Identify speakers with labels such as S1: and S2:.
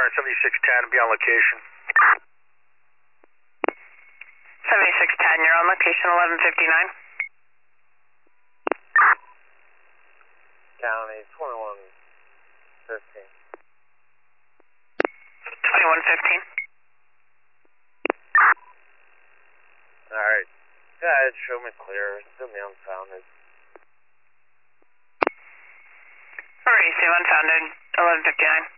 S1: Center 7610, be on location.
S2: 7610, you're on location 1159.
S3: County 2115.
S2: 2115.
S3: Alright. Go ahead, show me clear. Still me unfounded.
S2: Receive unfounded 1159.